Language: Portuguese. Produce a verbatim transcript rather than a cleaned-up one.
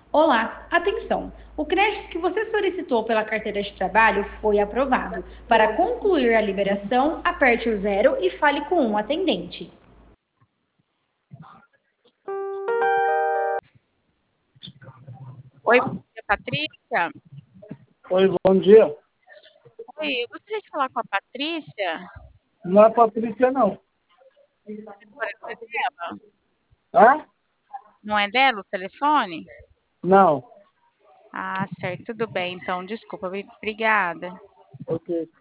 Olá, atenção! O crédito que você solicitou pela carteira de trabalho foi aprovado. Para concluir a liberação, aperte o zero e fale com um atendente. Oi, bom dia, Patrícia. Oi, bom dia. Oi, eu gostaria de falar com a Patrícia. Não é Patrícia, não. Telefone não é dela? Hã? Não é dela o telefone? Não. Ah, certo, tudo bem, então, desculpa, obrigada. Ok.